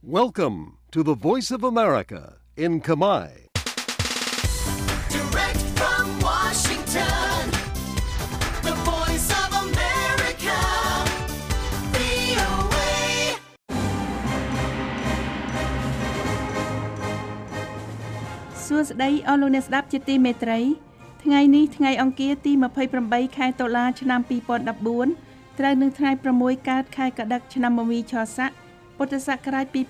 Welcome to the Voice of America in Khmer. Direct from Washington, the Voice of America, VOA. សួស្តីអស់លោកអ្នកស្ដាប់ជាទីមេត្រីថ្ងៃនេះថ្ងៃអង្គារទី28ខែតុលាឆ្នាំ2014ត្រូវនឹងថ្ងៃ6កើតខែកដិកឆ្នាំមមីឆស័កពុទ្ធសករាជ2558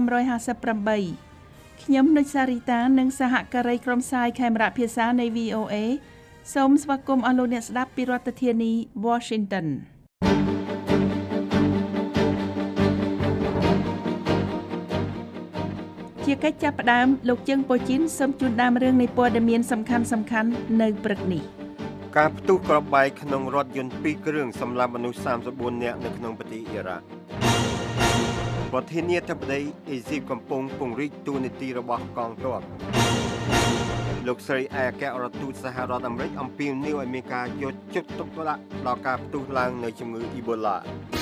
ខ្ញុំនុចសារីតានិងសហការីក្រុមផ្សាយខេមរៈភាសានៃ VOA សូមស្វាគមន៍អស់លោកអ្នកស្ដាប់ពីរដ្ឋធានី Washingtonជាកិច្ចចាប់ផ្ដើមលោកជើងប៉ូជីនសូមជូនដើមរឿងនៃព័ត៌មានសំខាន់ៗនៅព្រឹកនេះការផ្ទុះគ្រាប់បែកក្នុងរថយន្ត2គ្រឿងសម្លាប់មនុស្ស34នាក់នៅក្នុងប្រទេសអ៊ីរ៉ាក់ប្រធានាធិបតីអេស៊ីបកំពុងពង្រីកតួនាទីរបស់កងទ័ពលោកស្រីឯកអគ្គរដ្ឋទូតសហរដ្ឋអាមេរិកអំពាវនាវឲ្យមានការយកចិត្តទុកដាក់ដល់ការផ្ទុះឡើងនៃជំងឺអ៊ីបូឡា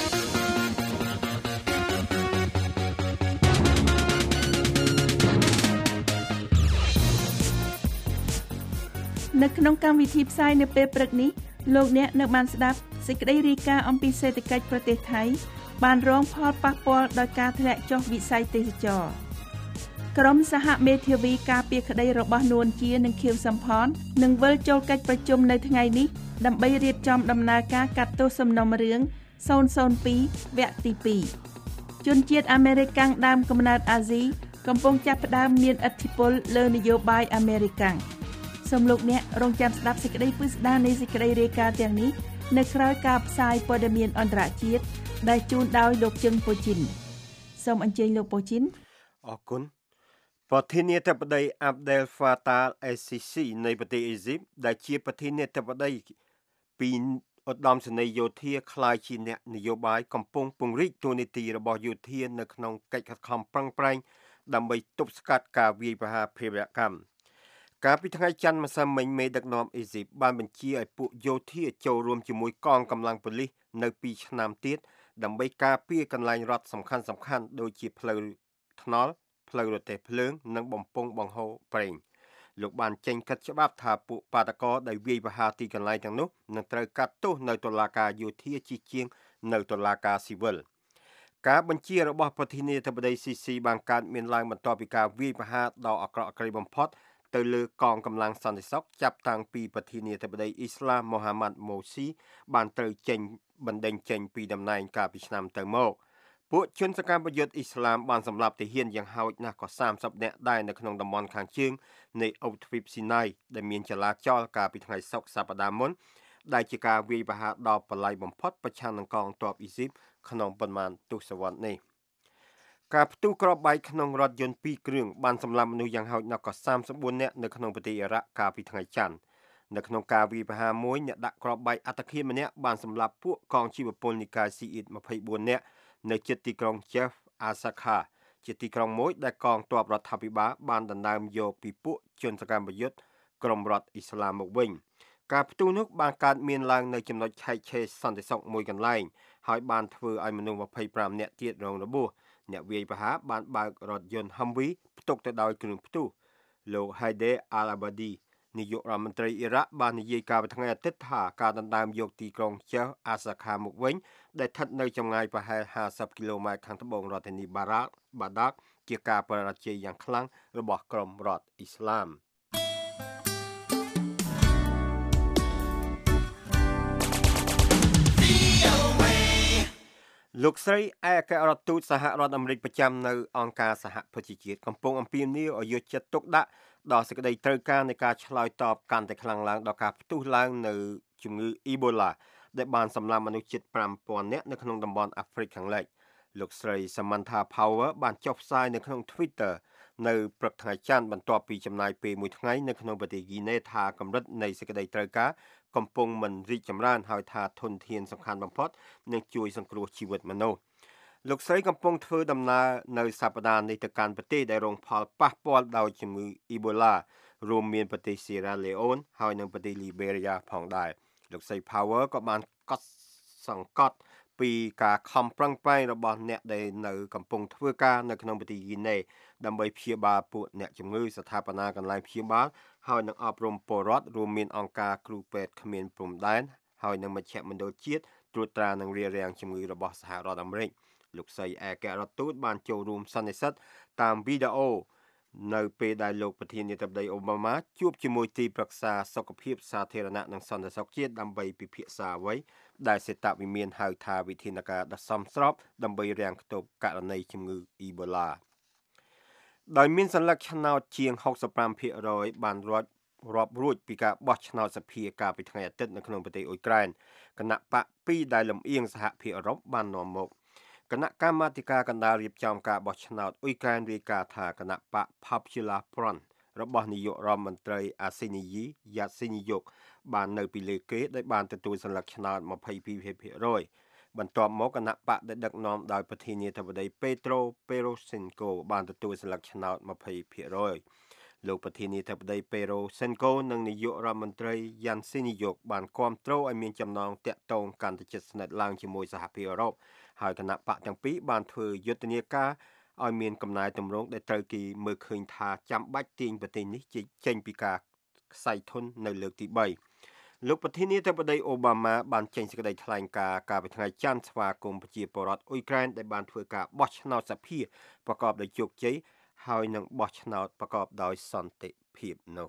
នៅក្នុងកម្មវិធីផ្សាយនៅពេលព្រឹកនេះលោកអ្នកនៅបានស្ដាប់សេចក្តីរាយការណ៍អំពីសេដ្ឋកិច្ចប្រទេសថៃបានរងផលប៉ះពាល់ដោយការធ្លាក់ចុះវិស័យទេសចរណ៍ក្រុមសហមេធាវីការពារក្តីរបស់នួនជានិងខៀវសំផននឹងវិលចូលកិច្ចប្រជុំនៅថ្ងៃនេះដើម្បីរៀបចំដំណើរការកាត់ទោសសំណុំរឿង002វគ្គទី2ជនជាតិអាមេរិកកាំងដើមកំណើតអាស៊ីកំពុងចាប់ផ្ដើមមានឥទ្ធិពលលើនយោបាយអាមេរិកកាំងសូមលោកអ្នករងចាំស្ដាប់សេចក្តីពិស្ដារនៃសេចក្តីរាយការណ៍ទាំងនេះនៅក្រៅការផ្សាយព័ត៌មានអន្តរជាតិដែលជូនដោយលោកជឹងប៉ូជីនសូមអញ្ជើញលោកប៉ូជីនអរគុណប្រធានាធិបតីអាប់ដែលហ្វាតាល់អេស៊ីស៊ីនៃប្រទេសអេស៊ីបដែលជាប្រធានាធិបតីពីឧត្តមសេនីយ៍យោធាក្លាយជាអ្នកនយោបាយកំពុងពង្រីកតួនាទីរបស់យោធានៅក្នុងកិច្ចខិតខំប្រឹងប្រែងដើម្បីទប់ស្កាត់ការវាយប្រហារភេរវកម្មកាលពីថ្ងៃច័ន្ទម្សិលមិញមេដឹកនាំអេស៊ីបបានបញ្ជាឲ្យពួកយោធាចូលរួមជាមួយកងកម្លាំងប៉ូលីសនៅ2ឆ្នាំទៀតដើម្បីការពារកន្លែងរដ្ឋសំខាន់ៗដូចជាផ្លូវថ្នល់ផ្លូវរទេះភ្លើងនិងបំពង់បង្ហូរប្រេងលោកបានចេញកាត់ច្បាប់ថាពួកបាតកោដែលវាយប្រហារទីកន្លែងទាំងនោះនឹងត្រូវកាត់ទោសនៅតុលាការយោធាជាជាងនៅតុលាការស៊ីវិលការបញ្ជារបស់ប្រធានាធិបតីស៊ីស៊ីបានកើតមានឡើងបន្ទាប់ពីការវាយប្រហារដ៏អាក្រក់អាក្រិយបំផុតទៅលើកងកម្លាំងសន្តិសុខចាប់តាំងពីប្រធានាធិបតីអ៊ីស្លាមមូហាម៉ាត់ម៉ូស៊ីបានត្រូវបណ្ដេញចេញពីតំណែងកាលពីឆ្នាំទៅមកពួកជនសកម្មប្រយុទ្ធអ៊ីស្លាមបានសម្លាប់ទាហានយ៉ាងហោចណាស់ក៏30នាក់ដែរនៅក្នុងតំបន់ខាងជើងនៃអូបទ្វីបស៊ីណាយដែលមានចលាចលកាលពីថ្ងៃសុក្រសប្តាហ៍មុនដែលជាការវាយប្រហារដ៏បល្ល័យបំផុតប្រឆាំងនឹងកងទ័ពអ៊ីស៊ីបក្នុងប៉ុន្មានទសវត្សរ៍នេះការផ្ទុះគ្រាប់បែកក្នុងរថយន្ត2គ្រឿងបានសម្លាប់មនុស្សយ៉ាងហោចណាស់ក៏34នាក់នៅក្នុងប្រទេសអ៊ីរ៉ាក់កាលពីថ្ងៃច័ន្ទនៅក្នុងការវាយប្រហារមួយអ្នកដាក់គ្រាប់បែកអត្តឃាតម្នាក់បានសម្លាប់ពួកកងជីវពលនិកាយស៊ីអ៊ីត24នាក់នៅជិតទីក្រុង Jeff Asaka ជាទីក្រុងមួយដែលកងទ័ពរដ្ឋាភិបាលបានដណ្ដើមយកពីពួកជនសកម្មប្រយុទ្ធក្រុមរដ្ឋអ៊ីស្លាមមកវិញការផ្ទុះនោះបានកើតមានឡើងនៅចំណុចឆែកឆេរសន្តិសុខមួយកន្លែងហើយបានធ្វើឲ្យមនុស្ស25នាក់ទៀតរងរបួសអ្នកវាយប្រហារបានបើករថយន្ត Humvee ផ្ទុកទៅដោយគ្រឿងផ្ទុះលោក Haider al-Abadi នាយករដ្ឋមន្ត្រីអ៊ីរ៉ាក់បាននិយាយកាលពីថ្ងៃអាទិត្យថាការដណ្ដើមយកទីក្រុង Jeff Asaka មកវិញដែលស្ថិតនៅចម្ងាយប្រហែល50គីឡូម៉ែត្រខាងត្បូងរដ្ឋធានីបាដាកជាការបរាជ័យយ៉ាងខ្លាំងរបស់ក្រុមរដ្ឋអ៊ីស្លាមលោកស្រីឯកអគ្គរដ្ឋទូតសហរដ្ឋអាមេរិកប្រចាំនៅអង្គការសហប្រជាជាតិកំពុងអំពាវនាវឲ្យយកចិត្តទុកដាក់ដល់សេចក្តីត្រូវការនៃការឆ្លើយតបកាន់តែខ្លាំងឡើងដល់ការផ្ទុះឡើងនៅជំងឺអ៊ីបូឡាដែលបានសម្លាប់មនុស្សជិត 5000 នាក់នៅក្នុងតំបន់អាហ្វ្រិកខាងលិចលោកស្រី Samantha Power បានចុះផ្សាយនៅក្នុង Twitter នៅព្រឹកថ្ងៃច័ន្ទបន្ទាប់ពីចំណាយពេលមួយថ្ងៃនៅក្នុងប្រទេសហ្គីណេថាកម្រិតនៃសេចក្តីត្រូវការកំពុងមិនរីកចម្រើនហើយថាធនធានសំខាន់បំផុតនឹងជួយសង្គ្រោះជីវិតមនុស្សលោកស្រីកំពុងធ្វើដំណើរនៅសប្តាហ៍នេះទៅកាន់ប្រទេសដែលរងផលប៉ះពាល់ដោយជំងឺអ៊ីបូឡារួមមានប្រទេសស៊ីរ៉ាឡេអូនហើយនិងប្រទេសលីបេរីយ៉ាផងដែរលោកស្រី Power ក៏បានកត់សង្កត់ពីការខំប្រឹងប្រែងរបស់អ្នកដែលនៅកំពុងធ្វើការនៅក្នុងប្រទេសហ្គីណេដើម្បីព្យាបាលពួកអ្នកជំងឺស្ថាបនាកន្លែងព្យាបាលហើយនឹងអប់រំពលរដ្ឋរួមមានអង្គការគ្រូពេទ្យគ្មានព្រំដែនហើយនឹងមជ្ឈមណ្ឌលជាតិត្រួតត្រានិងរារាំងជំងឺរបស់សហរដ្ឋអាមេរិកលោកស្រីឯករដ្ឋទូតបានចូលរួមសន្និសីទតាមវីដេអូនៅពេលដែលលោកប្រធានាធិបតីអូបាម៉ាជួបជាមួយទីប្រឹក្សាសុខភាពសាធារណៈនិងសន្តិសុខជាតិដើម្បីពិភាក្សាអ្វីដែលសេតវិមានហៅថាវិធានការដ៏សមស្របដើម្បីរាំងខ្ទប់ករណីជំងឺអ៊ីបូឡាដោយមានសញ្ញាឆ្នោតជាង 65% បានរាប់រួចពីការបោះឆ្នោតសភាកាលពីថ្ងៃអាទិត្យនៅក្នុងប្រទេសអ៊ុយក្រែនគណៈបក2ដែលលំអៀងសហភាពអឺរ៉ុបបាននាំមកគណៈកម្មាធិការកណ្ដាលរៀបចំការបោះឆ្នោតអ៊ុយក្រែនរាយការណ៍ថាគណៈបក Popular Front របស់នាយករដ្ឋមន្ត្រីអាស៊ីនីយីយ៉ាស៊ីនីយុកបាននៅពីលើគេដោយបានទទួលសញ្ញាឆ្នោត 22% បន្ទាប់មកគណៈបកដែលដឹកនាំដោយប្រធានាធិបតី Petro Poroshenko បានទទួលសញ្ញាឆ្នោត 20%លោកប្រធានាធិបតី Poroshenko និងនាយករដ្ឋមន្ត្រីយ៉ាន់ស៊ីនីយុកបានគាំទ្រឲ្យមានចំណងតាក់ទងកាន់តែជិតស្និទ្ធឡើងជាមួយសហភាពអឺរ៉ុបហើយគណៈបកទាំងពីរបានធ្វើយុទ្ធនាការឲ្យមានកំណែទម្រង់ដែលត្រូវគេមើលឃើញថាចាំបាច់ទាញប្រទេសនេះចេញពីការខ្សែធននៅលើកទី3លោកប្រធានាធិបតីអូបាម៉ាបានចេញសេចក្តីថ្លែងការណ៍កាលពីថ្ងៃច័ន្ទស្វាគមន៍ប្រជាពលរដ្ឋអ៊ុយក្រែនដែលបានធ្វើការបោះឆ្នោតសភាប្រកបដោយជោគជ័យហើយនឹងបោះឆ្នោតប្រកបដោយសន្តិភាពនោះ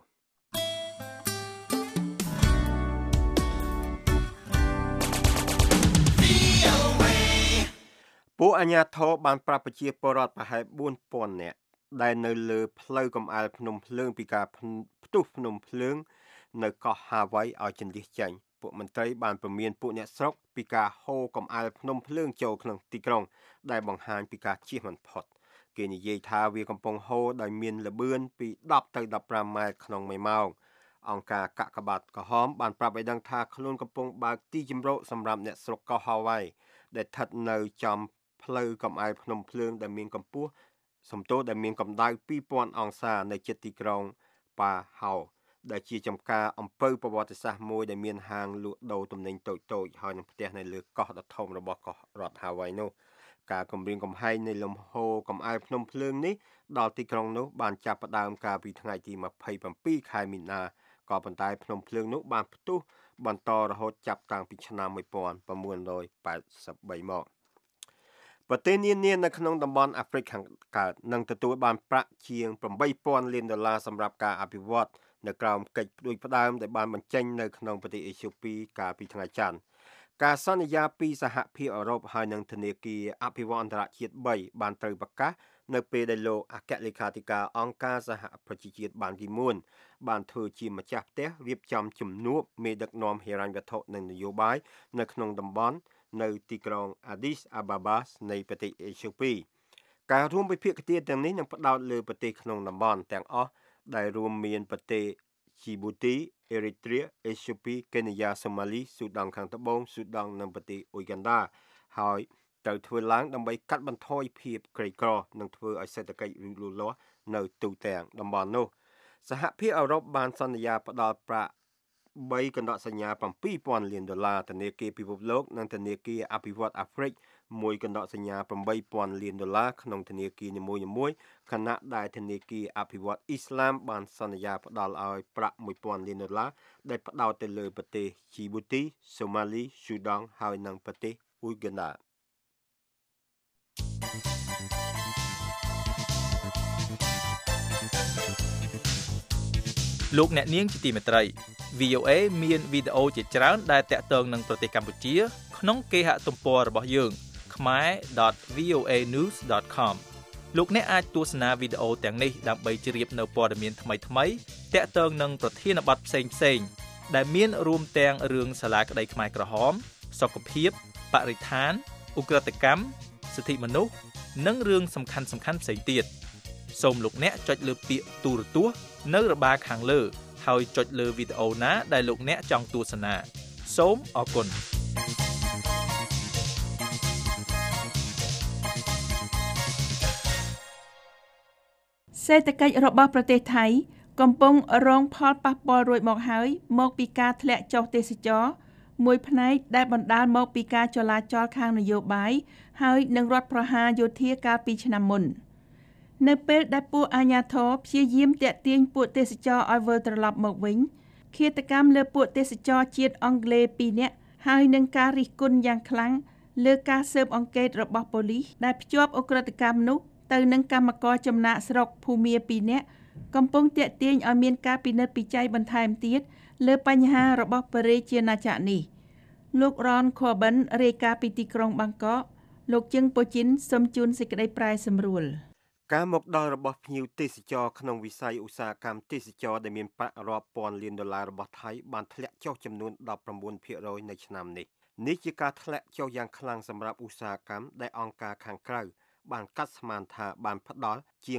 ពួកអាជ្ញាធរបានប្រាប់ប្រជាពលរដ្ឋប្រហែល 4,000 នាក់ដែលនៅលើផ្លូវកំអែលភ្នំភ្លើងពីការផ្ទុះភ្នំភ្លើងនៅកោះហាវ៉ៃឲ្យជន្លៀសចេញពួកមន្ត្រីបានព្រមានពួកអ្នកស្រុកពីការហូរកំអែលភ្នំភ្លើងចូលក្នុងទីក្រុងដែលបង្ហាញពីការជៀសមិនផុតគេនិយាយថាវាកំពុងហូរដោយមានល្បឿនពី10ទៅ15ម៉ែត្រក្នុង1ម៉ោងអង្គការកាកបាទក្រហមបានប្រាប់ឲ្យដឹងថាខ្លួនកំពុងបើកទីជម្រកសម្រាប់អ្នកស្រុកកោះហាវ៉ៃដែលស្ថិតនៅចំផ្លូវកំអែលភ្នំភ្លើងដែលមានកម្ពស់ដែលមានកម្ដៅ 2000 អង្សានៅជិតទីក្រុងប៉ាហៅដែលជាចំការអំពៅប្រវត្តិសាស្ត្រមួយដែលមានហាងលក់ដូរទំនិញតូចៗហើយនឹងផ្ទះនៅលើកោះដ៏ធំរបស់កោះរដ្ឋហាវ៉ៃនោះការគម្រាមកំហែងនៃលំហូរកំអែលភ្នំភ្លើងនេះដល់ទីក្រុងនោះបានចាប់ផ្ដើមកាលពីថ្ងៃទី27ខែមីនាក៏ប៉ុន្តែភ្នំភ្លើងនោះបានផ្ទុះបន្តរហូតចាប់តាំងពីឆ្នាំ1983មកប្រទេសនានានៅក្នុងតំបន់អាហ្វ្រិកខាងកើតនឹងទទួលបានប្រាក់ជាង $8,000 លានសម្រាប់ការអភិវឌ្ឍនៅក្រោមកិច្ចផ្ដួចផ្ដើមដែលបានបញ្ចេញនៅក្នុងប្រទេសអេត្យូពីកាលពីថ្ងៃច័ន្ទការសន្យាពីសហភាពអឺរ៉ុបហើយនឹងធនាគារអភិវឌ្ឍន៍អន្តរជាតិ3បានត្រូវប្រកាសនៅពេលដែលលោកអគ្គលេខាធិការអង្គការសហប្រជាជាតិបានគីមួនបានធ្វើជាម្ចាស់ផ្ទះរៀបចំជំនួបមេដឹកនាំហិរញ្ញវត្ថុនិងនយោបាយនៅក្នុងតំបន់នៅទីក្រុង Addis Ababa នៃប្រទេសអេត្យូពីការរួមវិភាគទាទាំងនេះនឹងផ្ដោតលើប្រទេសក្នុងតំបន់ទាំងអស់ដែលរួមមានប្រទេស Djibouti, Eritrea, Ethiopia, Kenya, Somalia, ស៊ូដង់ខាងត្បូង ស៊ូដង់និងប្រទេស Uganda ហើយត្រូវធ្វើឡើងដើម្បីកាត់បន្ថយភាពក្រីក្រនិងធ្វើឲ្យសេដ្ឋកិច្ចលូតលាស់នៅទូទាំងតំបន់នោះសហភាពអឺរ៉ុបបានសន្យាផ្ដល់ប្រាក់3កណ្ដកសញ្ញា $7,000 លានធនាគារពិភពលោកនិងធនាគារអភិវឌ្ឍន៍អាហ្វ្រិក1កណ្ដកសញ្ញា $8,000 លានក្នុងធនាគារនីមួយៗខណៈដែលធនាគារអភិវឌ្ឍន៍អ៊ីស្លាមបានសន្យាផ្ដល់ឲ្យប្រាក់$1,000 លានដែលផ្ដោតទៅលើប្រទេស Djibouti, Somalia, ស៊ូដង់ហើយនិងប្រទេស Uganda លោកអ្នកនាងជាទីមេត្រី VOA មានវីដេអូជាច្រើនដែលតាក់ទងនឹងប្រទេសកម្ពុជាក្នុងគេហទំព័ររបស់យើង khmer.voanews.com លោកអ្នកអាចទស្សនាវីដេអូទាំងនេះដើម្បីជ្រាបនៅព័ត៌មានថ្មីៗតាក់ទងនឹងប្រធានបទផ្សេងៗដែលមានរួមទាំងរឿងសាលាក្តីខ្មែរក្រហមសុខភាពបរិស្ថានឧក្រិដ្ឋកម្មសិទ្ធិមនុស្សនិងរឿងសំខាន់ៗផ្សេងទៀតសូមលោកអ្នកចុចលើពាក្យទូរទស្សន៍នៅរបារខាងលើហើយចុចលើវីដេអូណាដែលលោកអ្នកចង់ទស្សនាសូមអរគុណសេដ្ឋកិច្ចរបស់ប្រទេសថៃកំពុងរងផលប៉ះពាល់រួចមកហើយមកពីការធ្លាក់ចុះទេសចរមួយផ្នែកដែលបណ្ដាលមកពីការចលាចលខាងនយោបាយហើយនឹងរដ្ឋប្រហារយោធាកាលពីឆ្នាំមុននៅពេលដែលពួកអាជ្ញាធរព្យាយាមទាក់ទាញពួកទេសចរឲ្យវិលត្រឡប់មកវិញឃាតកម្មលើពួកទេសចរជាតិអង់គ្លេស2នាក់ហើយនឹងការរិះគន់យ៉ាងខ្លាំងលើការស៊ើបអង្កេតរបស់ប៉ូលីសដែលភ្ជាប់ឧក្រិដ្ឋកម្មនោះទៅនឹងកម្មករចំណាកស្រុកភូមា2នាក់កំពុងទាក់ទាញឲ្យមានការពិនិត្យពិច័យបន្ថែមទៀតលើបញ្ហារបស់បរិជាណាចក្រនេះលោក Ron Corbin រាយការណ៍ពីទីក្រុងបាងកកលោកជឹងពូជីនសូមជូនសេចក្តីប្រែសម្រួលការមកដល់របស់ភ្ញៀវទេសចរក្នុងវិស័យឧស្សាហកម្មទេសចរដែលមានប្រាក់រាប់ពាន់លានដុល្លាររបស់ថៃបានធ្លាក់ចុះចំនួន 19% នៅឆ្នាំនេះនេះជាការធ្លាក់ចុះយ៉ាងខ្លាំងសម្រាប់ឧស្សាហកម្មដែលអង្គការខាងក្រៅបានកាត់ស្មានថាបានផ្ដល់ជាង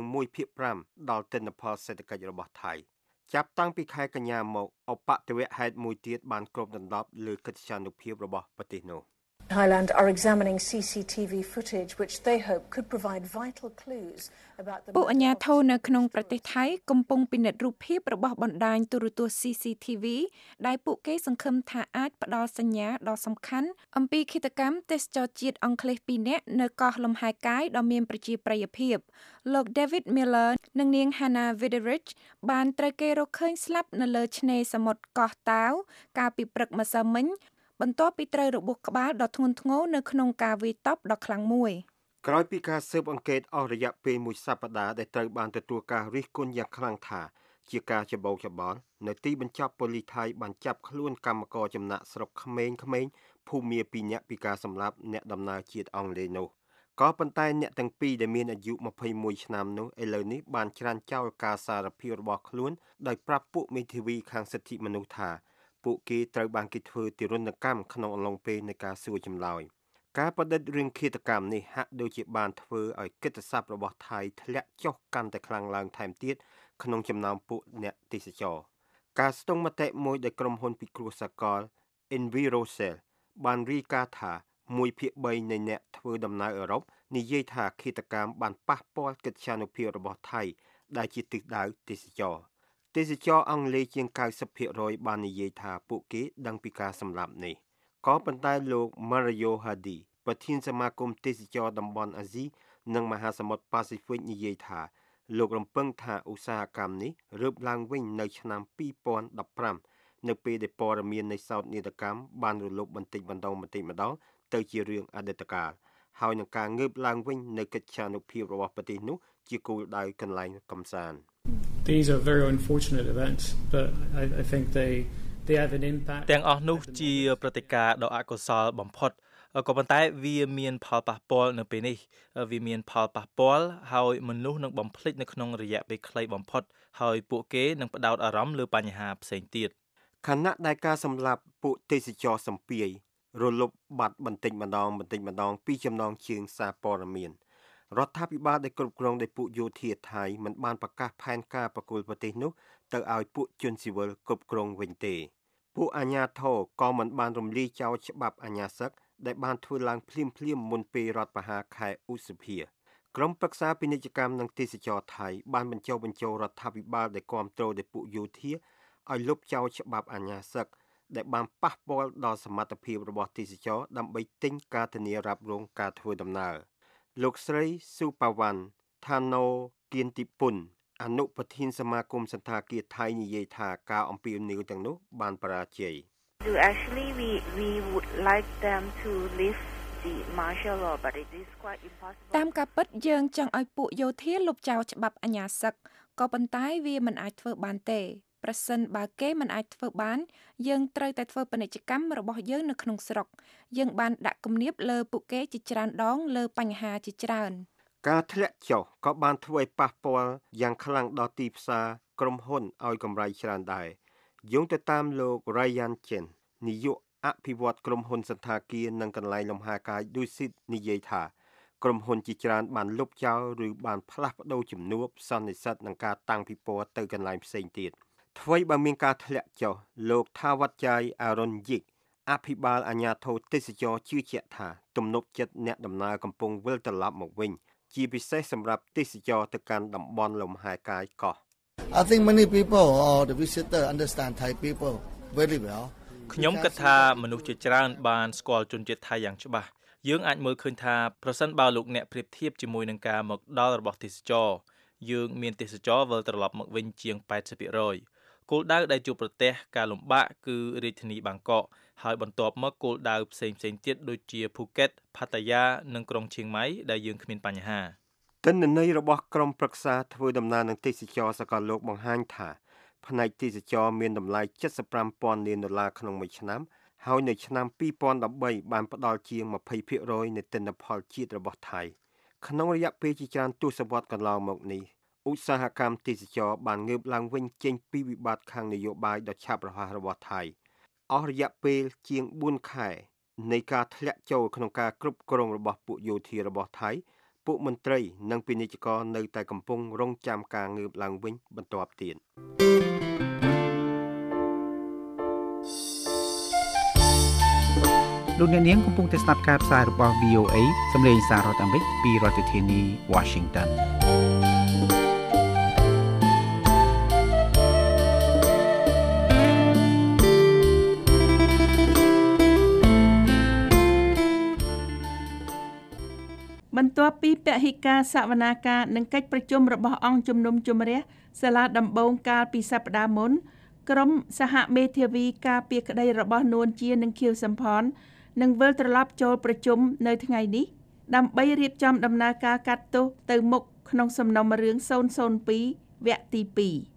1/5 ដល់ទិន្នផលសេដ្ឋកិច្ចរបស់ថៃចាប់តាំងពីខែកញ្ញាមកឧបទ្ទវហេតុមួយទៀតបានគ្របដណ្ដប់លើកិច្ចសន្តិភាពរបស់ប្រទេសនោះ Thailand are examining CCTV footage which they hope could provide vital clues about the ពួកអាជ្ញាធរនៅក្នុងប្រទេសថៃកំពុងពិនិត្យរូបភាពរបស់បណ្ដាញទូរទស្សន៍ CCTV ដែលពួកគេសង្ឃឹមថាអាចផ្ដល់សញ្ញាដ៏សំខាន់អំពីឃាតកម្មទេសចរជាតិអង់គ្លេស2នាក់នៅកោះលំហែកាយដ៏មានប្រជាប្រិយភាពលោក David Miller និងនាង Hannah Widerich បានត្រូវគេរកឃើញស្លាប់នៅលើឆ្នេរសមុទ្រកោះតាវកាលពីព្រឹកម្សិលមិញបន្ទាប់ពីត្រូវរបួសក្បាលដ៏ធ្ងន់ធ្ងរនៅក្នុងការវាយតប់ដ៏ខ្លាំងមួយក្រោយពីការស៊ើបអង្កេតអស់រយៈពេលមួយសប្តាហ៍ដែលត្រូវបានទទួលការរិះគន់យ៉ាងខ្លាំងថាជាការច្បោកច្បល់នៅទីបញ្ចប់ប៉ូលីសថៃបានចាប់ខ្លួនកម្មករចំណាក់ស្រុកក្មេងៗភូមា2នាក់ពីការសម្លាប់អ្នកដំណើរជាតិអង់គ្លេសនោះក៏ប៉ុន្តែអ្នកទាំងពីរដែលមានអាយុ21ឆ្នាំនោះឥឡូវនេះបានច្រានចោលការសារភាពរបស់ខ្លួនដោយប្រាប់ពួកមេធាវីខាងសិទ្ធិមនុស្សថាពួកគេត្រូវបានគេធ្វើទារុណកម្មក្នុងអំឡុងពេលនៃការសួរចម្លើយការបដិសេធរឿងឃាតកម្មនេះហាក់ដូចជាបានធ្វើឲ្យកិត្តិស័ព្ទរបស់ថៃធ្លាក់ចុះកាន់តែខ្លាំងឡើងថែមទៀតក្នុងចំណោមពួកអ្នកទេសចរការស្ទង់មតិមួយដោយក្រុមហ៊ុនពិគ្រោះសកល Envirocell បានរាយការណ៍ថា 1/3 នៃអ្នកធ្វើដំណើរអឺរ៉ុបនិយាយថាឃាតកម្មបានប៉ះពាល់កិត្យានុភាពរបស់ថៃដែលជាទិសដៅទេសចរទេសចរអង់គ្លេសជាង 90% បាននិយាយថាពួកគេដឹងពីការសម្លាប់នេះក៏ប៉ុន្តែលោក Mario Hadi ប្រធានសមាគមទេសចរតំបន់អាស៊ីនិងមហាសមុទ្រប៉ាស៊ីហ្វិកនិយាយថាលោករំពឹងថាឧស្សាហកម្មនេះរើបឡើងវិញនៅឆ្នាំ2015នៅពេលដែលព័ត៌មាននៃសោកនាដកម្មបានរលុបបន្តិចម្ដងទៅជារឿងអតីតកាលហើយនឹងការងើបឡើងវិញនៅកិត្យានុភាពរបស់ប្រទេសនោះជាគោលដៅកន្លែងកម្សាន្ត These are very unfortunate events, but I think they have an impact. ទាំងអស់នោះជាព្រឹត្តិការណ៍ដ៏អកុសលបំផុតក៏ប៉ុន្តែវាមានផលប៉ះពាល់នៅពេលនេះវាមានផលប៉ះពាល់ហើយមនុស្សនឹងបំភ្លេចនៅក្នុងរយៈពេលខ្លីបំផុតហើយពួកគេនឹងផ្ដោតអារម្មណ៍លើបញ្ហាផ្សេងទៀតខណៈដែលការសម្លាប់ពួកទេសចរសម្ពាយរលុបបាត់បន្តិចម្ដងពីចំណងជើងសារព័ត៌មានរដ្ឋាភិបាលដែលគ្រប់គ្រងដោយពួកយោធាថៃមិនបានប្រកាសផែនការប្រគល់ប្រទេសនោះទៅឲ្យពួកជនស៊ីវិលគ្រប់គ្រងវិញទេពួកអាជ្ញាធរក៏មិនបានរំលាយចោលច្បាប់អាជ្ញាសឹកដែលបានធ្វើឡើងភ្លាមមុនពេលរដ្ឋប្រហារខែឧសភាក្រុមប្រឹក្សាពាណិជ្ជកម្មនិងទេសចរថៃបានបញ្ចូលរដ្ឋាភិបាលដែលគ្រប់គ្រងដោយពួកយោធាឲ្យលុបចោលច្បាប់អាជ្ញាសឹកដែលបានប៉ះពាល់ដល់សមត្ថភាពរបស់ទេសចរដើម្បីទិញការធានារ៉ាប់រងការធ្វើដំណើរលោកស្រីស៊ូប៉ាវ៉ាន់ថាណូគៀនទីពុនអនុប្រធានសមាគមសន្តាគារថៃនិយាយថាការអំពាវនាវទាំងនោះបានបរាជ័យ Actually we would like them to lift the martial law but it is quite impossible តាមការពិតយើងចង់ឲ្យពួកយោធាលុបចោលច្បាប់អាជ្ញាសឹកក៏ប៉ុន្តែវាមិនអាចធ្វើបានទេប្រសិនបើគេមិនអាចធ្វើបានយើងត្រូវតែធ្វើពាណិជ្ជកម្មរបស់យើងនៅក្នុងស្រុកយើងបានដាក់គំនាបលើពួកគេជាច្រើនដងលើបញ្ហាជាច្រើនការធ្លាក់ចុះក៏បានធ្វើឲ្យប៉ះពាល់យ៉ាងខ្លាំងដល់ទីផ្សារក្រុមហ៊ុនឲ្យកម្រៃច្រើនដែរយោងទៅតាមលោក Ryan Chen នាយកអភិវឌ្ឍក្រុមហ៊ុនសន្តាគារនិងកន្លែងលំហែកាយ Dusit និយាយថាក្រុមហ៊ុនជាច្រើនបានលុបចោលឬបានផ្លាស់ប្ដូរជំនួបសន្និសីទនិងការតាំងពិព័រណ៍ទៅកន្លែងផ្សេងទៀតថ្មីបើមានការធ្លាក់ចុះលោកថាវ៉ាត់ចាយអារុនយិកអភិបាលអាជ្ញាធរទេសចរជឿជាក់ថាទំនុកចិត្តអ្នកដំណើរកំពុងវិលត្រឡប់មកវិញជាពិសេសសម្រាប់ទេសចរទៅកាន់តំបន់លំហែកាយកោះ I think many people or the visitor understand Thai people very well ខ្ញុំគិតថាមនុស្សជាច្រើនបានស្គាល់ជនជាតិថៃយ៉ាងច្បាស់យើងអាចមើលឃើញថាប្រសិនបើលោកអ្នកប្រៀបធៀបជាមួយនឹងការមកដល់របស់ទេសចរយើងមានទេសចរវិលត្រឡប់មកវិញជាង 80% គោលដៅដែលជួបប្រទះការលំបាកគឺរាជធានីបាងកកហើយបន្ទាប់មកគោលដៅផ្សេងៗទៀតដូចជាភូកេតផាតាយានិងក្រុងឈៀងម៉ៃដែលយើងគ្មានបញ្ហាទិន្នន័យរបស់ក្រុមប្រឹក្សាធ្វើដំណើរនឹងទេសចរសកលលោកបង្ហាញថាផ្នែកទេសចរមានតម្លៃ $75,000 លានក្នុងមួយឆ្នាំហើយនៅឆ្នាំ2013បានផ្ដល់ជាង 20% នៃទិន្នផលជាតិរបស់ថៃក្នុងរយៈពេលជាច្រើនទសវត្សរ៍កន្លងមកនេះឧស្សាហកម្មទេសចរបានងើបឡើងវិញចេញពីវិបត្តិខាងនយោបាយដ៏ឆាប់រហ័សរបស់ថៃអស់រយៈពេលជាង4ខែនៃការធ្លាក់ចូលក្នុងការគ្រប់គ្រងរបស់ពួកយោធារបស់ថៃពួកមន្ត្រីនិងពាណិជ្ជករនៅតែកំពុងរងចាំការងើបឡើងវិញបន្ទាប់ទៀតលោកអ្នកនាងកំពុងតែស្ដាប់ការផ្សាយរបស់ VOA សម្លេងសាររដ្ឋអាមេរិកពីរដ្ឋធានី Washington បន្ទាប់ពីពហិការសវនាការនិងកិច្ចប្រជុំរបស់អង្គជំនុំជម្រះសាលាដំបងកាលពីសប្តាហ៍មុនក្រុមសហមេធាវីការពារក្តីរបស់នួនជានិងខៀវសំផននឹងវិលត្រឡប់ចូលប្រជុំនៅថ្ងៃនេះដើម្បីរៀបចំដំណើរការកាត់ទោសទៅមុខក្នុងសំណុំរឿង002វគ្គទី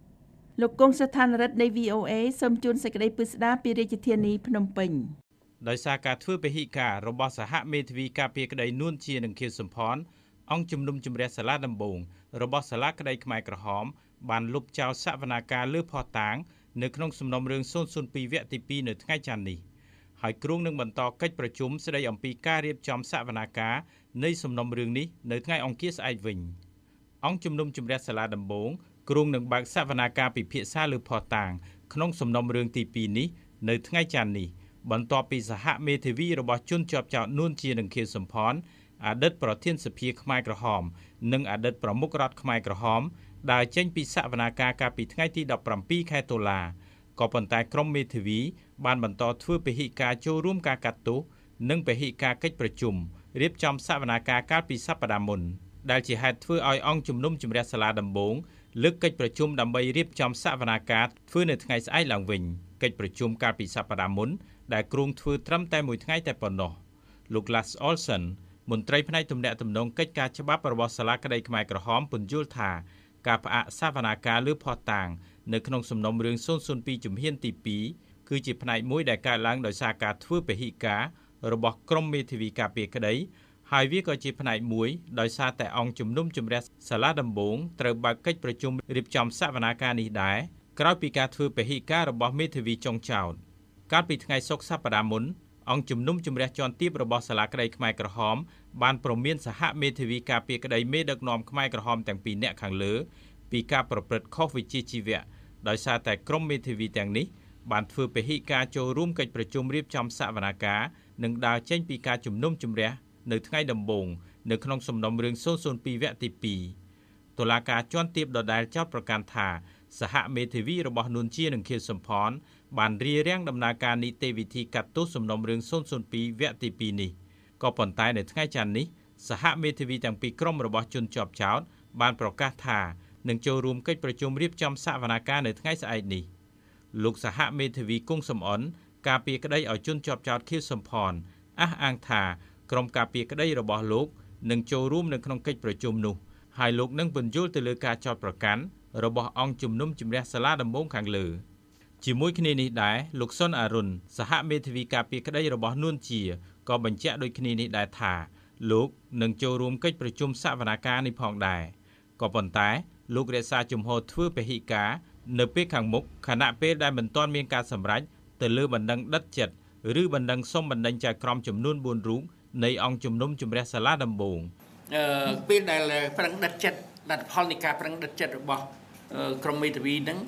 2លោកកុងស្ថានរដ្ឋនៃ VOA សូមជូនសេចក្តីពិស្ដារពីរាជធានីភ្នំពេញដោយសារការធ្វើពហិការរបស់សហមេធាវីការពារក្តីនួនជានិងខៀវសំផនអង្គជំនុំជម្រះសាលាដំបងរបស់សាលាក្តីខ្មែរក្រហមបានលុបចោលសវនាការលើភស្តុតាងនៅក្នុងសំណុំរឿង002វគ្គទី2នៅថ្ងៃច័ន្ទនេះហើយគ្រោងនឹងបន្តកិច្ចប្រជុំស្តីអំពីការរៀបចំសវនាការនៃសំណុំរឿងនេះនៅថ្ងៃអង្គារស្អែកវិញអង្គជំនុំជម្រះសាលាដំបងគ្រោងនឹងបើកសវនាការពិភាក្សាលើភស្តុតាងក្នុងសំណុំរឿងទី2នេះនៅថ្ងៃច័ន្ទនេះបន្ទាប់ពីសហមេធាវីរបស់ជនជាប់ចោទនួនជានិងខៀវសំផនអតីតប្រធានសភាខ្មែរក្រហមនិងអតីតប្រមុខរដ្ឋខ្មែរក្រហមដើរចេញពីសវនាការកាលពីថ្ងៃទី17ខែតុលាក៏ប៉ុន្តែក្រុមមេធាវីបានបន្តធ្វើពហិការចូលរួមការកាត់ទោសនិងពហិការកិច្ចប្រជុំរៀបចំសវនាការកាលពីសប្តាហ៍មុនដែលជាហេតុធ្វើឲ្យអង្គជំនុំជម្រះសាលាដំបងលើកកិច្ចប្រជុំដើម្បីរៀបចំសវនាការធ្វើនៅថ្ងៃស្អែកឡើងវិញកិច្ចប្រជុំកាលពីសប្តាហ៍មុនដែលគ្រោងធ្វើត្រឹមតែមួយថ្ងៃតែប៉ុណ្ណោះលោក Lars Olsen មន្ត្រីផ្នែកទំនាក់ទំនងកិច្ចការច្បាប់របស់សាលាក្តីខ្មែរក្រហមពន្យល់ថាការផ្អាកសវនាការលើភស្តុតាងនៅក្នុងសំណុំរឿង002ជំហានទី2គឺជាផ្នែកមួយដែលកើតឡើងដោយសារការធ្វើពហិការរបស់ក្រុមមេធាវីការពារក្តីហើយវាក៏ជាផ្នែកមួយដោយសារតែអង្គជំនុំជម្រះសាលាដំបងត្រូវបើកកិច្ចប្រជុំរៀបចំសវនាការនេះដែរក្រោយពីការធ្វើពហិការរបស់មេធាវីចុងចោតកាលពីថ្ងៃសុក្រសប្តាហ៍មុនអង្គជំនុំជម្រះជាន់ទាបរបស់សាលាក្តីខ្មែរក្រហមបានព្រមានសហមេធាវីការពារក្តីមេដឹកនាំខ្មែរក្រហមទាំងពីរនាក់ខាងលើពីការប្រព្រឹត្តខុសវិជ្ជាជីវៈដោយសារតែក្រុមមេធាវីទាំងនេះបានធ្វើពហិការចូលរួមកិច្ចប្រជុំរៀបចំសវនាការនិងដើរចេញពីការជំនុំជម្រះនៅថ្ងៃដំបូងនៅក្នុងសំណុំរឿង002វគ្គទី2តុលាការជាន់ទាបដដែលចោទប្រកាន់ថាសហមេធាវីរបស់នួនជានិងខៀវសំផនបានរារាំងដំណើរការនីតិវិធីកាត់ទោសសំណុំរឿង002វគ្គទី2នេះក៏ប៉ុន្តែនៅថ្ងៃច័ន្ទនេះសហមេធាវីទាំងពីរក្រុមរបស់ជនជាប់ចោទបានប្រកាសថានឹងចូលរួមកិច្ចប្រជុំរៀបចំសវនាការនៅថ្ងៃស្អែកនេះលោកសហមេធាវីគង់សំអនការពារក្តីឲ្យជនជាប់ចោទខៀវសំផនអះអាងថាក្រុមការពារក្តីរបស់លោកនឹងចូលរួមនៅក្នុងកិច្ចប្រជុំនោះហើយលោកនឹងពន្យល់ទៅលើការចោទប្រកាន់របស់អង្គជំនុំជម្រះសាលាដំបងខាងលើជាមួយគ្នានេះដែរលោកសុនអរុនសហមេធាវីការពារក្តីរបស់នួនជាក៏បញ្ជាក់ដូចគ្នានេះដែរថាលោកនឹងចូលរួមកិច្ចប្រជុំសវនាការនេះផងដែរក៏ប៉ុន្តែលោករក្សាជំហរធ្វើពហិការនៅពេលខាងមុខខណៈពេលដែលមិនទាន់មានការសម្រេចទៅលើបណ្ដឹងដិតចិត្តឬបណ្ដឹងសុំបណ្ដឹងចៅក្រមចំនួន4រូបនៃអង្គជំនុំជម្រះសាលាដំបងពេលដែលប្រឹងដិតចិត្តលទ្ធផលនៃការប្រឹងដិតចិត្តរបស់ក្រុមមេធាវីហ្នឹង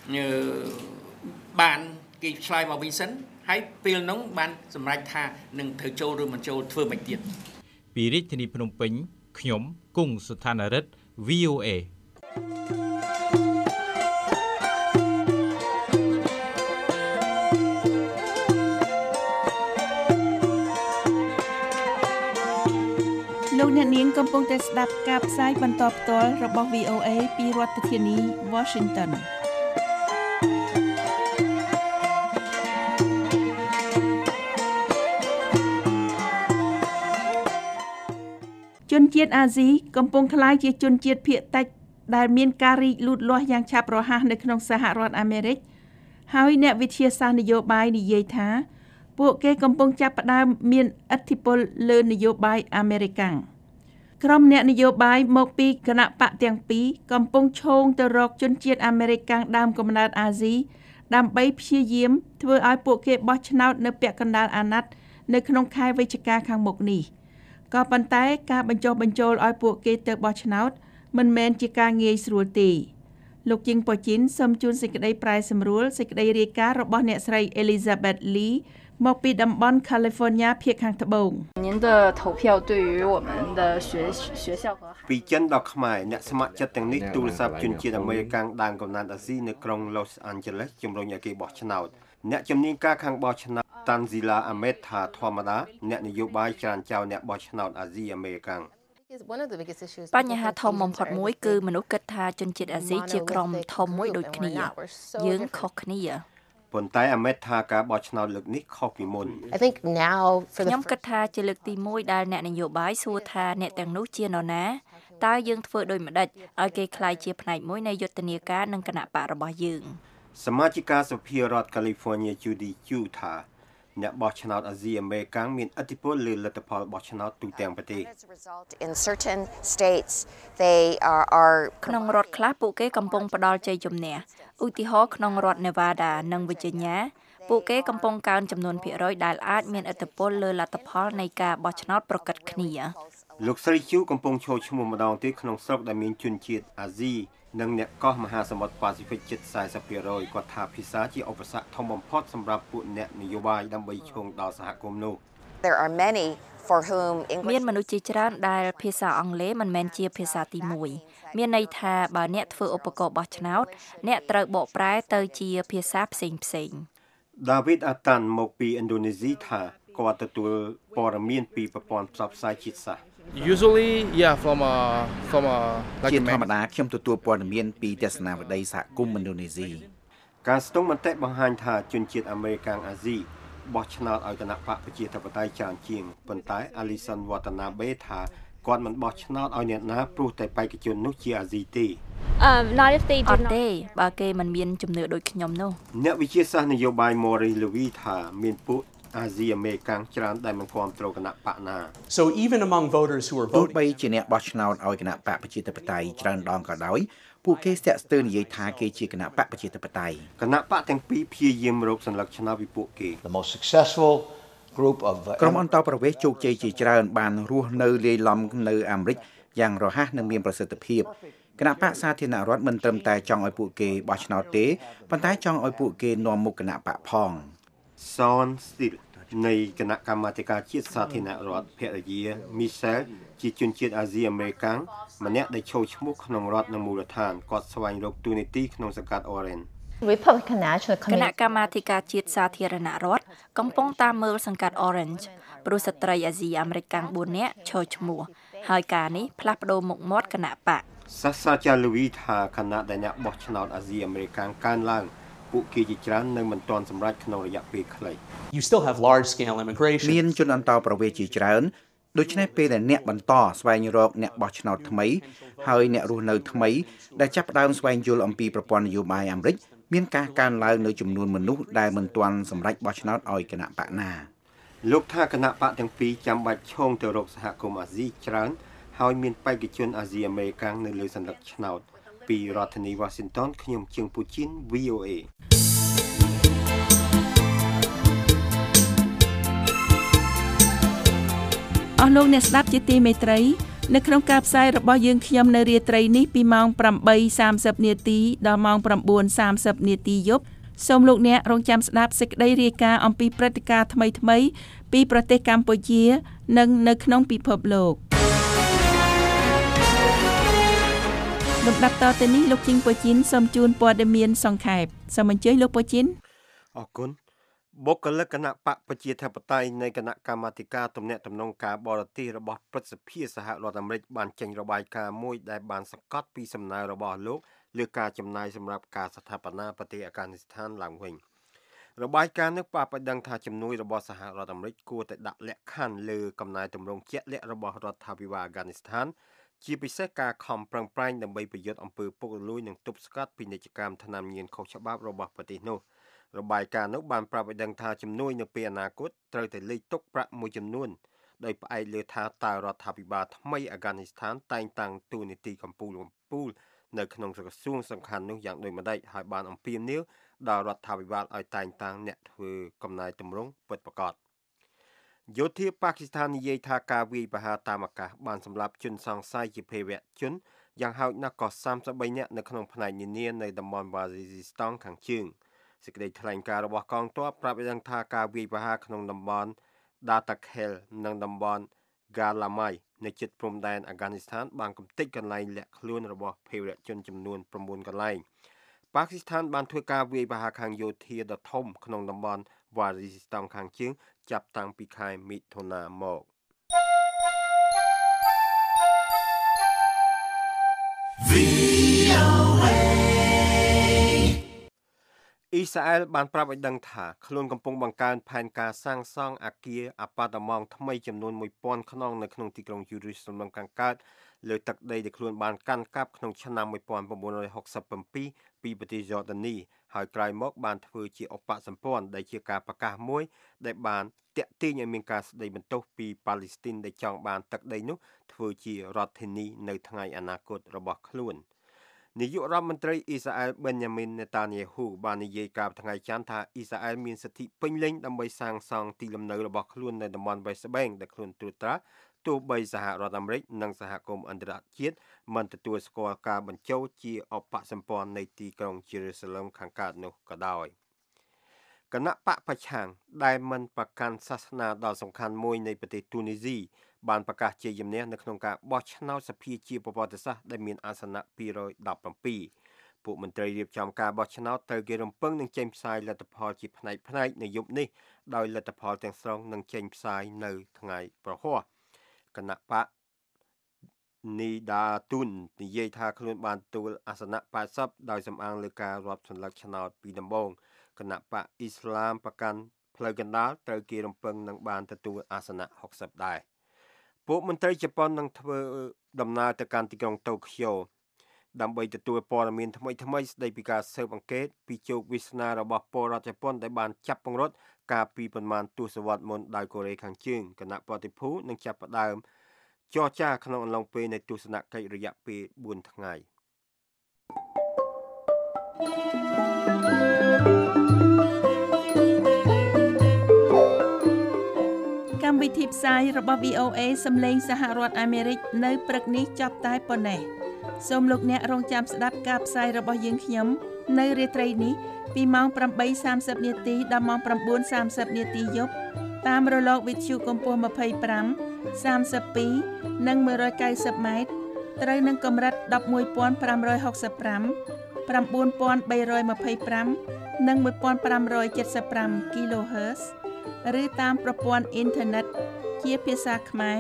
បានគេឆ្លើយមកវិញសិនហើយពេលនោះបានសម្រេចថានឹងត្រូវចូលឬមិនចូលធ្វើមិនទៀតពីរាជធានីភ្នំពេញខ្ញុំគង់សុថានរិទ្ធ VOA លោកអ្នកនាងកំពុងតែស្ដាប់ការផ្សាយបន្តផ្ទាល់របស់ VOA ពីរដ្ឋធានី Washington ជនជាតិអាស៊ីកំពុងក្លាយជាជនជាតិភាគតិចដែលមានការរីកលូតលាស់យ៉ាងឆាប់រហ័សនៅក្នុងសហរដ្ឋអាមេរិកហើយអ្នកវិទ្យាសាស្ត្រនយោបាយនិយាយថាពួកគេកំពុងចាប់ផ្ដើមមានឥទ្ធិពលលើនយោបាយអាមេរិកាំងក្រុមអ្នកនយោបាយមកពីគណៈបកទាំងពីរកំពុងឈោងទៅរកជនជាតិអាមេរិកកាំងដើមកំណើតអាស៊ីដើម្បីព្យាយាមធ្វើឲ្យពួកគេបោះឆ្នោតនៅពាក់កណ្ដាលអាណត្តិនៅក្នុងខែវិច្ឆិកាខាងមុខនេះក៏ប៉ុន្តែការបញ្ចុះបញ្ចូលឲ្យពួកគេទៅបោះឆ្នោតមិនមែនជាការងាយស្រួលទេលោកជីងប៉ូជីនសូមជូនសេចក្តីប្រែសម្រួលសេចក្តីរាយការណ៍របស់អ្នកស្រី Elizabeth Lee មកពីតំបន់ California ភាគខាងត្បូងពីចិនដល់ខ្មែរអ្នកស្ម័គ្រចិត្តទាំងនេះទូរស័ព្ទជនជាតិអាមេរិកាំងដើមកំណើតអាស៊ីនៅក្រុង Los Angeles ជំរុញឲ្យគេបោះឆ្នោតអ្នកជំនាញការខាងបោះឆ្នោត Tanzila Ahmed ថាធម្មតាអ្នកនយោបាយច្រើនចោលអ្នកបោះឆ្នោតអាស៊ីអាមេរិកាំងបញ្ហាធំបំផុតមួយគឺមនុស្សគិតថាជនជាតិអាស៊ីជាក្រុមធំមួយដូចគ្នាយើងខុសគ្នាប៉ុន្តែអាមេតថាការបោះឆ្នោតលើកនេះខុសពីមុនខ្ញុំគិតថាជាលើកទី1ដែលអ្នកនយោបាយសួរថាអ្នកទាំងនោះជានរណាតើយើងធ្វើដូចម្ដេចឲ្យគេក្លាយជាផ្នែកមួយនៃយុទ្ធនាការនិងគណៈបករបស់យើងសមាជិកសភារដ្ឋ California Judy Chu ថាអ្នកបោះឆ្នោតអាស៊ីអាមេរិកាំងមានឥទ្ធិពលលើលទ្ធផលបោះឆ្នោតទូទាំងប្រទេសក្នុងរដ្ឋខ្លះពួកគេកំពុងផ្ដល់ជ័យជំនះឧទាហរណ៍ក្នុងរដ្ឋ Nevada និង Virginia ពួកគេកំពុងកើនចំនួនភាគរយដែលអាចមានឥទ្ធិពលលើលទ្ធផលនៃការបោះឆ្នោតប្រកបគ្នាលោកស្រីជូកំពុងឈរឈ្មោះម្ដងទៀតក្នុងស្រុកដែលមានជនជាតិអាស៊ីនិងអ្នកកោះមហាសមុទ្រប៉ាស៊ីហ្វិកជិត 40% គាត់ថាភាសាជាឧបសគ្គធំបំផុតសម្រាប់ពួកអ្នកនយោបាយដើម្បីឈោងដល់សហគមន៍នោះមានមនុស្សជាច្រើនដែលភាសាអង់គ្លេសមិនមែនជាភាសាទី1មានន័យថាបើអ្នកធ្វើឧបករណ៍បោះឆ្នោតអ្នកត្រូវបកប្រែទៅជាភាសាផ្សេងៗ David Atan មកពីឥណ្ឌូនេស៊ីថាគាត់ទទួលព័ត៌មានពីប្រព័ន្ធផ្សព្វផ្សាយជាតិសាសន៍ Usually, yeah, from a like ជាធម្មតាខ្ញុំទទួលព័ត៌មានពីទស្សនាវដ្តីសហគមន៍ឥណ្ឌូនេស៊ីការស្ទង់មតិបង្ហាញថាជនជាតិអាមេរិកាំងអាស៊ីបោះឆ្នោតឲ្យគណៈបកប្រជាធិបតេយ្យច្រើនជាងប៉ុន្តែ Alison Watanabe ថាគាត់មិនបោះឆ្នោតឲ្យអ្នកណាព្រោះតែបេក្ខជននោះជាអាស៊ីទេ not if they do not បើគេមិនមានជំនឿដូចខ្ញុំនោះអ្នកវិទ្យាសាស្ត្រនយោបាយ Maurice Levy ថាមានពួកអាស៊ីអាមេរិកាំងច្រើនដែលមិនគ្រប់គ្រងគណៈបកណា So even among voters who are voting ទោះបីជាអ្នកបោះឆ្នោតឲ្យគណៈបកប្រជាធិបតេយ្យច្រើនដងក៏ដោយពួកគេស្ទាក់ស្ទើរនិយាយថាគេជាគណៈបកប្រជាធិបតេយ្យគណៈបកទាំងពីរព្យាយាមរកសញ្ញាឆ្នោតពីពួកគេ The most successful group of ក្រុមអន្តរប្រវេសន៍ជោគជ័យជាច្រើនបានរស់នៅលាយឡំនៅអាមេរិកយ៉ាងរហ័សនិងមានប្រសិទ្ធភាពគណៈបកសាធារណរដ្ឋមិនត្រឹមតែចង់ឲ្យពួកគេបោះឆ្នោតទេប៉ុន្តែចង់ឲ្យពួកគេនាំមុខគណៈបកផង Son Steele នៃគណៈកម្មាធិការជាតិសាធារណរដ្ឋភរិយា Michelle ជាជនជាតិអាស៊ីអាមេរិកាំងម្នាក់ដែលចូលឈ្មោះក្នុងរដ្ឋនៅមូលដ្ឋានគាត់ស្វែងរកទូនាទីក្នុងសង្កាត់ Orange គណៈកម្មាធិការជាតិសាធារណរដ្ឋកំពុងតាមមើលសង្កាត់ Orange ព្រោះស្ត្រីអាស៊ីអាមេរិកាំង4នាក់ឈរឈ្មោះហើយការនេះផ្លាស់ប្ដូរមុខមាត់គណៈបកសាស្ត្រាចារ្យ Louis ថាគណៈដែលអ្នកបោះឆ្នោតអាស៊ីអាមេរិកាំងកើនឡើងពួកគេជាច្រើននៅមិនទាន់សម្រេចក្នុងរយៈពេលខ្លី You still have large scale immigration មានជនអន្តោប្រវេសន៍ជាច្រើនដូច្នេះពេលដែលអ្នកបន្តស្វែងរកអ្នកបោះឆ្នោតថ្មីហើយអ្នករស់នៅថ្មីដែលចាប់ផ្ដើមស្វែងយល់អំពីប្រព័ន្ធនយោបាយអាមេរិកមានការកើនឡើងនៅចំនួនមនុស្សដែលមិនទាន់សម្រេចបោះឆ្នោតឲ្យគណៈបកណាលោកថាគណៈបកទាំងពីរចាំបាច់ឈោងទៅរកសហគមន៍អាស៊ីច្រើនហើយមានបេក្ខជនអាស៊ីអាមេរិកាំងនៅលើសញ្ញាឆ្នោតពីរដ្ឋធានី Washington ខ្ញុំជាងពូជីន VOA អស់លោកអ្នកស្ដាប់ជាទីមេត្រីនៅក្នុងការផ្សាយរបស់យើងខ្ញុំនៅរាត្រីនេះពីម៉ោង 8:30 នាទីដល់ម៉ោង 9:30 នាទីយប់សូមលោកអ្នករងចាំស្ដាប់សេចក្តីរាយការណ៍អំពីព្រឹត្តិការណ៍ថ្មីៗពីប្រទេសកម្ពុជានិងនៅក្នុងពិភពលោកលំដាប់តទៅនេះលោកជីងប៉ូជីនសូមជូនព័ត៌មានសង្ខេបសូមអញ្ជើញលោកប៉ូជីនអរគុណបុគ្គលិកគណៈបកប្រជាធិបតេយ្យនៃគណៈកម្មាធិការទំនាក់ទំនងការបរទេសរបស់ព្រឹទ្ធសភាសហរដ្ឋអាមេរិកបានចេញរបាយការណ៍មួយដែលបានសង្កត់ពីសំណើរបស់លោកលើការចំណាយសម្រាប់ការស្ថាបនាប្រទេសអាហ្គានីស្ថានឡើងវិញរបាយការណ៍នេះបានបញ្ជាក់ថាជំនួយរបស់សហរដ្ឋអាមេរិកគួរតែដាក់លក្ខខណ្ឌលើកំណែទម្រង់ជាក់លាក់របស់រដ្ឋាភិបាលអាហ្គានីស្ថានជាពិសេសការខំប្រឹងប្រែងដើម្បីប្រយុទ្ធអំពើពុករលួយនិងទប់ស្កាត់ពាណិជ្ជកម្មថ្នាំញៀនខុសច្បាប់របស់ប្រទេសនោះរបាយការណ៍នោះបានប្រាប់ឲ្យដឹងថាជំនួយនៅពេលអនាគតត្រូវតែលេខទុកប្រាក់មួយចំនួនដោយផ្អែកលើថាតើរដ្ឋាភិបាលថ្មីអាហ្គានីស្ថានតែងតាំងតួនាទីកម្ពុជានៅក្នុងក្រសួងសំខាន់នោះយ៉ាងដូចម្តេចហើយបានអំពាវនាវដល់រដ្ឋាភិបាលឲ្យតែងតាំងអ្នកធ្វើកំណែទម្រង់ពិតប្រាកដយោធាប៉ាគីស្ថាននិយាយថាការវាយប្រហារតាមអាកាសបានសម្លាប់ជនសង្ស័យជាភេរវជនយ៉ាងហោចណាស់ក៏33នាក់នៅក្នុងផ្នែកនានានៅតំបន់វ៉ាស៊ីស្តង់ខាងជើងសេចក្តីថ្លែងការណ៍របស់កងទ័ពប្រាប់យ៉ាងថាការវាយប្រហារក្នុងតំបន់ Datakhel និងតំបន់ Galamai នៅជិតព្រំដែនអាហ្គានីស្ថានបានកំទេចកន្លែងលាក់ខ្លួនរបស់ភេរវជនចំនួន9កន្លែងប៉ាគីស្ថានបានធ្វើការវាយប្រហារខាងយោធាដ៏ធំក្នុងតំបន់វ៉ាស៊ីស្តង់ខាងជើងចាប់តាំងពីខែមិថុនាមកអ៊ីស្រាអែលបានប្រាប់ឲ្យដឹងថាខ្លួនកំពុងបង្កើនផែនការសាងសង់អគារអាប៉ាតឺម៉ង់ថ្មីចំនួន 1000 ខ្នងនៅក្នុងទីក្រុងយេរូសាឡឹមខាងកើតលើទឹកដីដែលខ្លួនបានកាន់កាប់ក្នុងឆ្នាំ1967ពីប្រទេសយ៉ូដានីហើយក្រោយមកបានធ្វើជាឧបសម្ព័ន្ធដែលជាការប្រកាសមួយដែលបានតាក់ទាញឲ្យមានការស្ដីបន្ទោសពីប៉ាឡេស្ទីនដែលចង់បានទឹកដីនោះធ្វើជារដ្ឋធានីនៅថ្ងៃអនាគតរបស់ខ្លួននាយករដ្ឋមន្ត្រីអ៊ីស្រាអែលប៊ិនយ៉ាមីននេតានីយ៉ាហ៊ូបាននិយាយកាលថ្ងៃច័ន្ទថាអ៊ីស្រាអែលមានសិទ្ធិពេញលេញដើម្បីសាងសង់ទីលំនៅរបស់ខ្លួននៅតំបន់ West Bank ដែលខ្លួនត្រួតត្រាទោះបីសហរដ្ឋអាមេរិកនិងសហគមន៍អន្តរជាតិមិនទទួលស្គាល់ការបញ្ចូលជាឧបសម្ព័ន្ធនៃទីក្រុងយេរូសាឡឹមខាងកើតនោះក៏ដោយគណៈបកប្រឆាំងដែលមិនប្រកាន់សាសនាដ៏សំខាន់មួយនៃប្រទេសទូនីស៊ីបានប្រកាសជាជំនះនៅក្នុងការបោះឆ្នោតសភាជាប្រវត្តិសាស្ត្រដែលមានអាសនៈ217ពួកមន្ត្រីរៀបចំការបោះឆ្នោតត្រូវគេរំពឹងនឹងចេញផ្សាយលទ្ធផលជាផ្នែកនៅយប់នេះដោយលទ្ធផលទាំងស្រុងនឹងចេញផ្សាយនៅថ្ងៃប្រហ័សគណៈបកនីដាទុននិយាយថាខ្លួនបានទទួលអាសនៈ80ដោយសំអាងលើការរាប់សន្លឹកឆ្នោតពីដំបូងគណៈបកអ៊ីស្លាមប្រកាន់ផ្លូវកណ្ដាលត្រូវគេរំពឹងនឹងបានទទួលអាសនៈ60ដែរពួកមន្ត្រីជប៉ុននឹងធ្វើដំណើរទៅកាន់ទីក្រុងតូក្យូដើម្បីទទួលព័ត៌មានថ្មីៗស្ដីពីការស៊ើបអង្កេតពីជោគវាសនារបស់ពលរដ្ឋជប៉ុនដែលបានចាប់ពង្រត់កាលពីប្រមាណទសវត្សរ៍មុនដោយកូរ៉េខាងជើងគណៈប្រតិភូនឹងចាប់ផ្ដើមចរចាក្នុងអំឡុងពេលនៃទស្សនកិច្ចរយៈពេល4ថ្ងៃកម្មវិធីផ្សាយរបស់ VOA សំឡេងសហរដ្ឋអាមេរិកនៅព្រឹកនេះចប់តែប៉ុណ្ណេះសូមលោកអ្នករងចាំស្ដាប់ការផ្សាយរបស់យើងខ្ញុំនៅរាត្រីនេះពីម៉ោង 8:30 នាទីដល់ម៉ោង 9:30 នាទីយប់តាមរលកវិទ្យុកម្ពស់25 32និង190ម៉ែត្រត្រូវនឹងកម្រិត 11,565 9,325 និង 1,575 kHz ឬតាមប្រព័ន្ធអ៊ីនធឺណិតជាភាសាខ្មែរ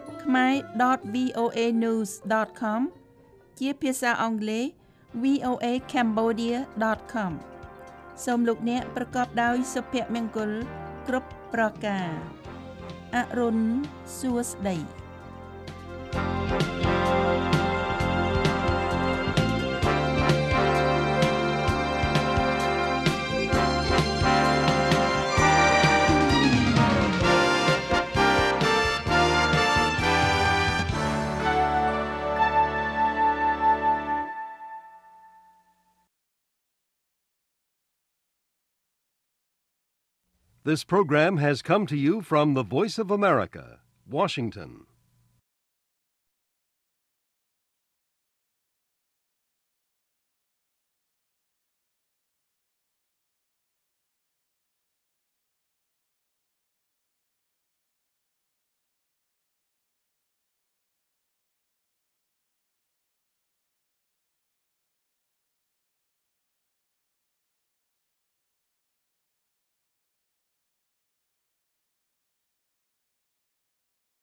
khmer.voanews.com ជាភាសាអង់គ្លេស voacambodia.com សូមលោកអ្នកប្រកបដោយសុភមង្គលគ្រប់ប្រការអរុនសួស្តី This program has come to you from the Voice of America, Washington.